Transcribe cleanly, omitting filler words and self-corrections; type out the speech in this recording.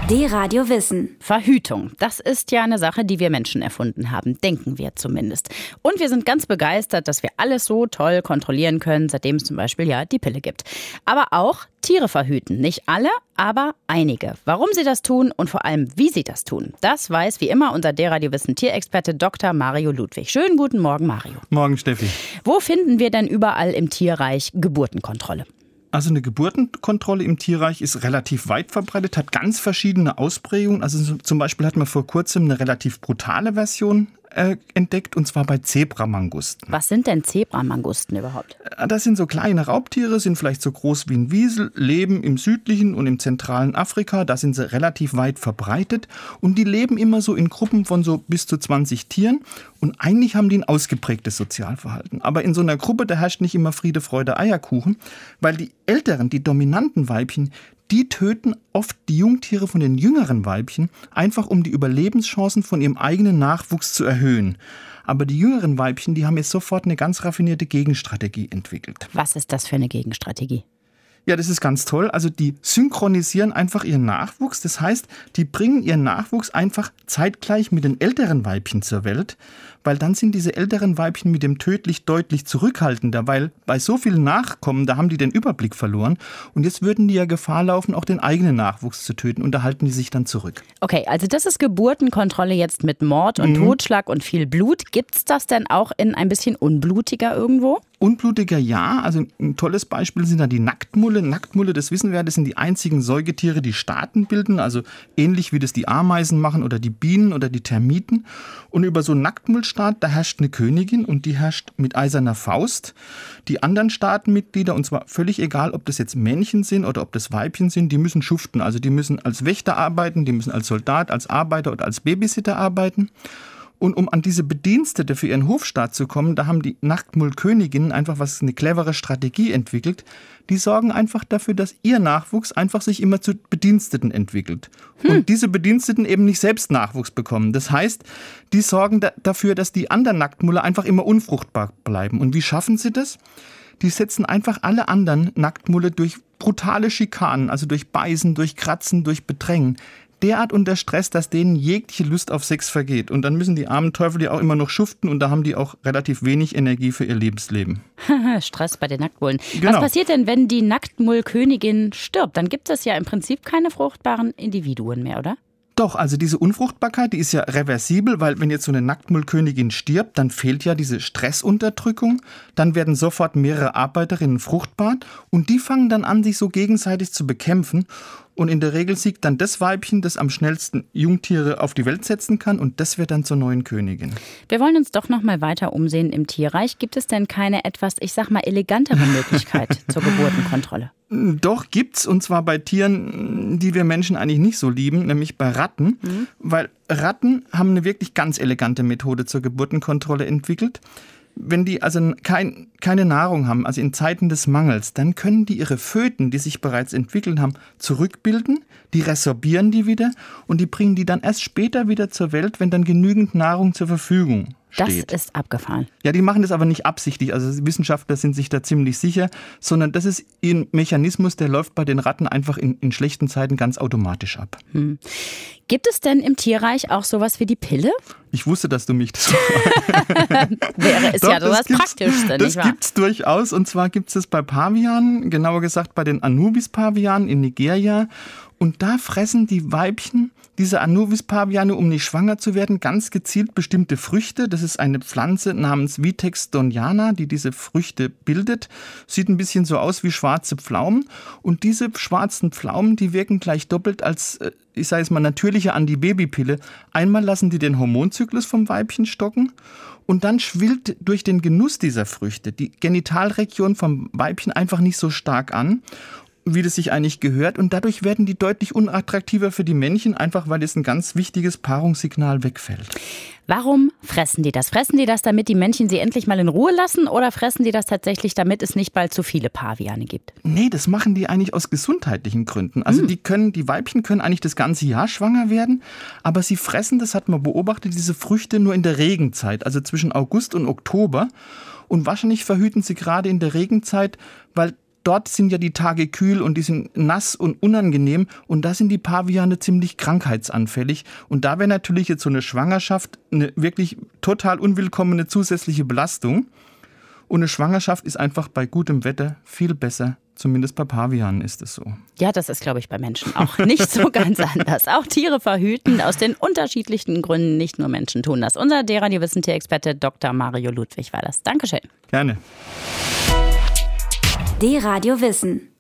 D-Radio Wissen. Verhütung, das ist ja eine Sache, die wir Menschen erfunden haben, denken wir zumindest. Und wir sind ganz begeistert, dass wir alles so toll kontrollieren können, seitdem es zum Beispiel ja die Pille gibt. Aber auch Tiere verhüten. Nicht alle, aber einige. Warum sie das tun und vor allem, wie sie das tun, das weiß wie immer unser D-Radio Wissen Tierexperte Dr. Mario Ludwig. Schönen guten Morgen, Mario. Morgen, Steffi. Wo finden wir denn überall im Tierreich Geburtenkontrolle? Also eine Geburtenkontrolle im Tierreich ist relativ weit verbreitet, hat ganz verschiedene Ausprägungen. Also zum Beispiel hat man vor kurzem eine relativ brutale Version entdeckt, und zwar bei Zebramangusten. Was sind denn Zebramangusten überhaupt? Das sind so kleine Raubtiere, sind vielleicht so groß wie ein Wiesel, leben im südlichen und im zentralen Afrika. Da sind sie relativ weit verbreitet und die leben immer so in Gruppen von so bis zu 20 Tieren. Und eigentlich haben die ein ausgeprägtes Sozialverhalten. Aber in so einer Gruppe, da herrscht nicht immer Friede, Freude, Eierkuchen, weil die älteren, die dominanten Weibchen, die töten oft die Jungtiere von den jüngeren Weibchen, einfach um die Überlebenschancen von ihrem eigenen Nachwuchs zu erhöhen. Aber die jüngeren Weibchen, die haben jetzt sofort eine ganz raffinierte Gegenstrategie entwickelt. Was ist das für eine Gegenstrategie? Ja, das ist ganz toll. Also die synchronisieren einfach ihren Nachwuchs. Das heißt, die bringen ihren Nachwuchs einfach zeitgleich mit den älteren Weibchen zur Welt, weil dann sind diese älteren Weibchen mit dem Tödlich deutlich zurückhaltender, weil bei so vielen Nachkommen, da haben die den Überblick verloren. Und jetzt würden die ja Gefahr laufen, auch den eigenen Nachwuchs zu töten, und da halten die sich dann zurück. Okay, also das ist Geburtenkontrolle jetzt mit Mord und Totschlag und viel Blut. Gibt's das denn auch in ein bisschen unblutiger irgendwo? Unblutiger ja, also ein tolles Beispiel sind da die Nacktmulle. Nacktmulle, das wissen wir, das sind die einzigen Säugetiere, die Staaten bilden, also ähnlich wie das die Ameisen machen oder die Bienen oder die Termiten. Und über so einen Nacktmullstaat, da herrscht eine Königin und die herrscht mit eiserner Faust. Die anderen Staatenmitglieder, und zwar völlig egal, ob das jetzt Männchen sind oder ob das Weibchen sind, die müssen schuften. Also die müssen als Wächter arbeiten, die müssen als Soldat, als Arbeiter oder als Babysitter arbeiten. Und um an diese Bedienstete für ihren Hofstaat zu kommen, da haben die Nacktmullköniginnen einfach eine clevere Strategie entwickelt. Die sorgen einfach dafür, dass ihr Nachwuchs einfach sich immer zu Bediensteten entwickelt. Und diese Bediensteten eben nicht selbst Nachwuchs bekommen. Das heißt, die sorgen dafür, dass die anderen Nacktmulle einfach immer unfruchtbar bleiben. Und wie schaffen sie das? Die setzen einfach alle anderen Nacktmulle durch brutale Schikanen, also durch Beißen, durch Kratzen, durch Bedrängen, derart unter Stress, dass denen jegliche Lust auf Sex vergeht. Und dann müssen die armen Teufel ja auch immer noch schuften, und da haben die auch relativ wenig Energie für ihr Lebensleben. Stress bei den Nacktmullen. Genau. Was passiert denn, wenn die Nacktmullkönigin stirbt? Dann gibt es ja im Prinzip keine fruchtbaren Individuen mehr, oder? Doch, also diese Unfruchtbarkeit, die ist ja reversibel, weil wenn jetzt so eine Nacktmullkönigin stirbt, dann fehlt ja diese Stressunterdrückung, dann werden sofort mehrere Arbeiterinnen fruchtbar und die fangen dann an, sich so gegenseitig zu bekämpfen. Und in der Regel siegt dann das Weibchen, das am schnellsten Jungtiere auf die Welt setzen kann, und das wird dann zur neuen Königin. Wir wollen uns doch noch mal weiter umsehen im Tierreich. Gibt es denn keine etwas, ich sag mal, elegantere Möglichkeit zur Geburtenkontrolle? Doch, gibt's, und zwar bei Tieren, die wir Menschen eigentlich nicht so lieben, nämlich bei Ratten. Weil Ratten haben eine wirklich ganz elegante Methode zur Geburtenkontrolle entwickelt. Wenn die also keine Nahrung haben, also in Zeiten des Mangels, dann können die ihre Föten, die sich bereits entwickelt haben, zurückbilden, die resorbieren die wieder und die bringen die dann erst später wieder zur Welt, wenn dann genügend Nahrung zur Verfügung steht. Das ist abgefahren. Ja, die machen das aber nicht absichtlich, also Wissenschaftler sind sich da ziemlich sicher, sondern das ist ein Mechanismus, der läuft bei den Ratten einfach in schlechten Zeiten ganz automatisch ab. Gibt es denn im Tierreich auch sowas wie die Pille? Ich wusste, dass du mich das fragst. Wäre es ja sowas Praktischste, nicht wahr? Das gibt's durchaus, und zwar gibt es das bei Pavianen, genauer gesagt bei den Anubis-Pavianen in Nigeria. Und da fressen die Weibchen dieser Anubis-Paviane, um nicht schwanger zu werden, ganz gezielt bestimmte Früchte. Das ist eine Pflanze namens Vitex doniana, die diese Früchte bildet. Sieht ein bisschen so aus wie schwarze Pflaumen. Und diese schwarzen Pflaumen, die wirken gleich doppelt als, ich sage es mal, natürliche Antibabypille. Einmal lassen die den Hormonzyklus vom Weibchen stocken. Und dann schwillt durch den Genuss dieser Früchte die Genitalregion vom Weibchen einfach nicht so stark an, wie das sich eigentlich gehört. Und dadurch werden die deutlich unattraktiver für die Männchen, einfach weil es ein ganz wichtiges Paarungssignal wegfällt. Warum fressen die das? Fressen die das, damit die Männchen sie endlich mal in Ruhe lassen, oder fressen die das tatsächlich, damit es nicht bald zu viele Paviane gibt? Nee, das machen die eigentlich aus gesundheitlichen Gründen. Also die Weibchen können eigentlich das ganze Jahr schwanger werden, aber sie fressen, das hat man beobachtet, diese Früchte nur in der Regenzeit, also zwischen August und Oktober. Und wahrscheinlich verhüten sie gerade in der Regenzeit, weil dort sind ja die Tage kühl und die sind nass und unangenehm und da sind die Paviane ziemlich krankheitsanfällig. Und da wäre natürlich jetzt so eine Schwangerschaft eine wirklich total unwillkommene zusätzliche Belastung. Und eine Schwangerschaft ist einfach bei gutem Wetter viel besser. Zumindest bei Pavianen ist es so. Ja, das ist, glaube ich, bei Menschen auch nicht so ganz anders. Auch Tiere verhüten aus den unterschiedlichsten Gründen. Nicht nur Menschen tun das. Unser D-Radio-Wissen-Tierexperte Dr. Mario Ludwig war das. Dankeschön. Gerne. D-Radio Wissen.